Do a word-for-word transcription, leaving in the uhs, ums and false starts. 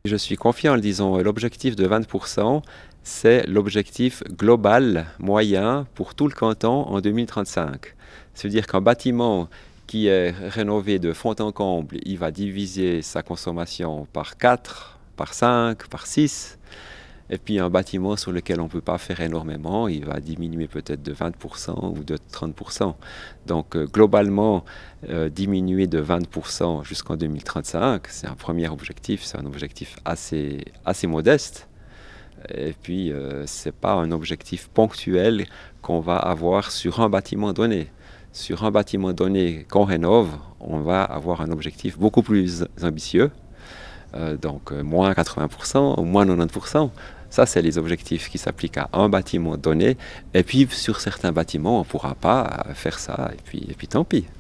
Je suis confiant en le disant, l'objectif de vingt pour cent, c'est l'objectif global moyen pour tout le canton en deux mille trente-cinq. C'est-à-dire qu'un bâtiment qui est rénové de fond en comble, il va diviser sa consommation par quatre, par cinq, par six. Et puis un bâtiment sur lequel on ne peut pas faire énormément, il va diminuer peut-être de vingt pour cent ou de trente pour cent. Donc euh, globalement, euh, diminuer de vingt pour cent jusqu'en deux mille trente-cinq, c'est un premier objectif, c'est un objectif assez, assez modeste. Et puis euh, ce n'est pas un objectif ponctuel qu'on va avoir sur un bâtiment donné. Sur un bâtiment donné qu'on rénove, on va avoir un objectif beaucoup plus ambitieux. Euh, donc euh, moins quatre-vingts pour cent ou moins quatre-vingt-dix pour cent. Ça, c'est les objectifs qui s'appliquent à un bâtiment donné. Et puis, sur certains bâtiments, on ne pourra pas faire ça. Et puis, et puis tant pis.